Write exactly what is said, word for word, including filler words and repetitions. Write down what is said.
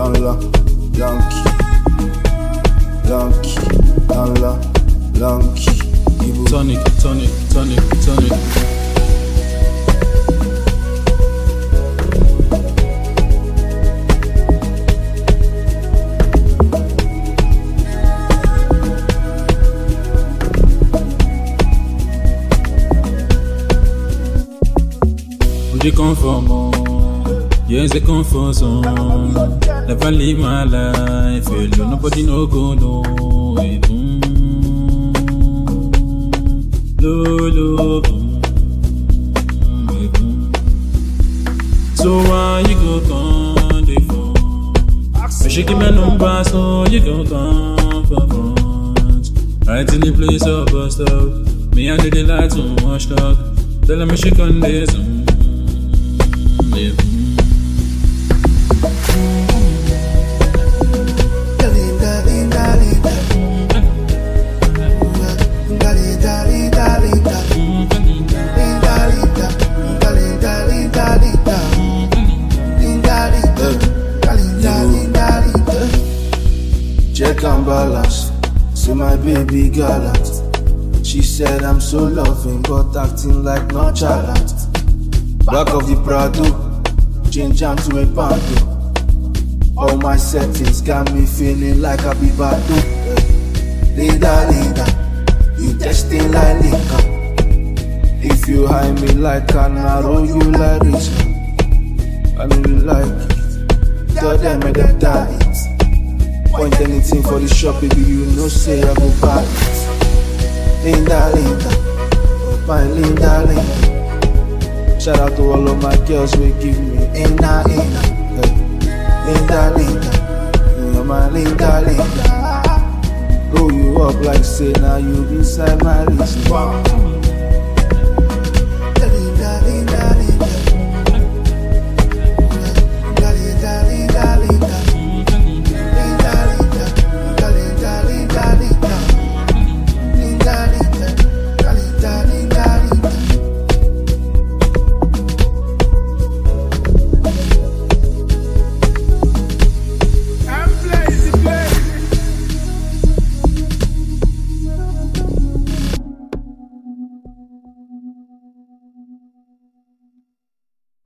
Lanla, Lanky, Lanky, Lanla, Lanky, Ibo. Tonic, tonic, tonic, tonic. J'ai conforme, yes, I comfort zone. Never live my life alone. Nobody no go no. Mm. Low, low, mm. Mm. So why you go come the phone? Me she give me number so you go come for front. Right in the place of bus stop. Me under the lights too much talk. Tell me she come this. Mm. Check and balance, see my baby gallant. She said I'm so loving but acting like nonchalant. Back of the Prado, change am to a bando. All my settings got me feeling like I be Bado. Linda, Linda, you testing like liquor. If you hide me like an arrow, you like rich. I know you like it. Tell them make them die it. Point anything for the shop, baby, you know say I go buy it. Linda, Linda, my Linda, Linda. Shout out to all of my girls who give me inna inna. Linda, Linda, you're my Linda, Linda. Roll you up like say now you inside my wrist.